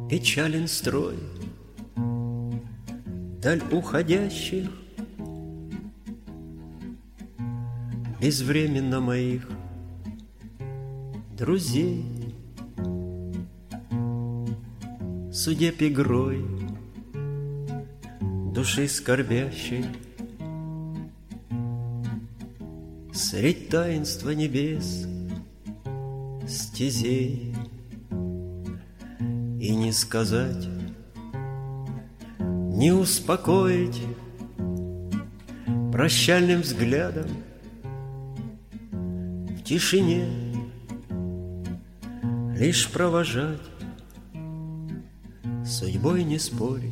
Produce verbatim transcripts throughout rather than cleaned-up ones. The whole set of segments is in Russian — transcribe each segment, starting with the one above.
Печален строй даль уходящих, безвременно моих друзей. Судеб игрой души скорбящей средь таинства небес стезей. И не сказать, не успокоить прощальным взглядом в тишине, лишь провожать, судьбой не спорить.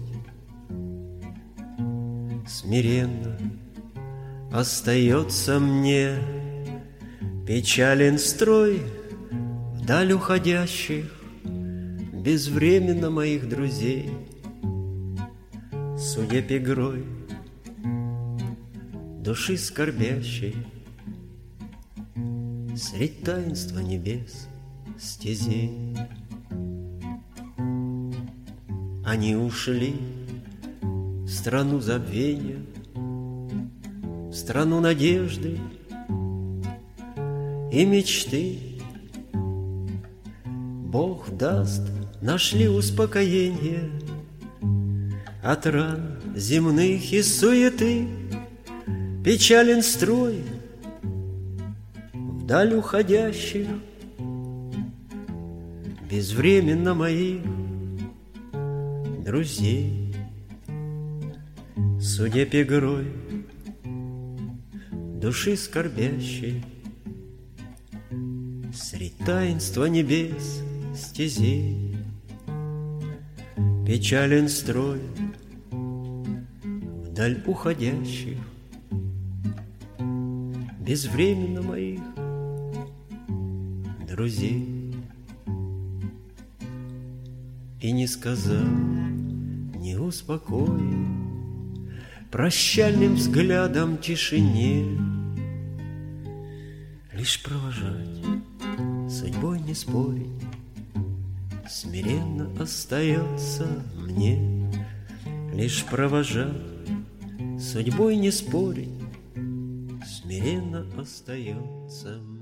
Смиренно остается мне печален строй вдаль уходящих, безвременно моих друзей. Судеб игрой души скорбящей средь таинства небес стезей. Они ушли в страну забвения, в страну надежды и мечты. Бог даст, нашли успокоение от ран земных и суеты. Печален строй вдаль уходящих, безвременно моих друзей. Судеб игрой души скорбящей средь таинства небес стезей. Печален строй вдаль уходящих, безвременно моих друзей. И не сказал, не успокоил прощальным взглядом тишине, лишь провожать, судьбой не спорить, смиренно остается мне. Лишь провожать, судьбой не спорить, смиренно остается мне.